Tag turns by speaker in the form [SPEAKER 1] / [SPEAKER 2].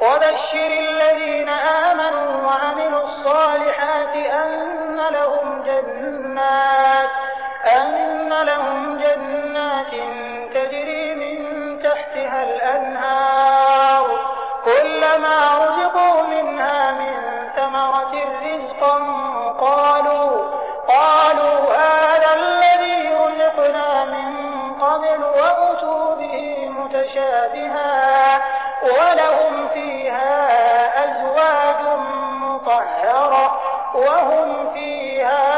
[SPEAKER 1] وبشر الذين آمنوا وعملوا الصالحات أن لهم جنات تجري من تحتها الأنهار كلما رزقوا منها من ثمرة رزقا قالوا هذا الذي رزقنا من قبل وأتوا به متشابها ولهم فيها أزواج مطهرة وهم فيها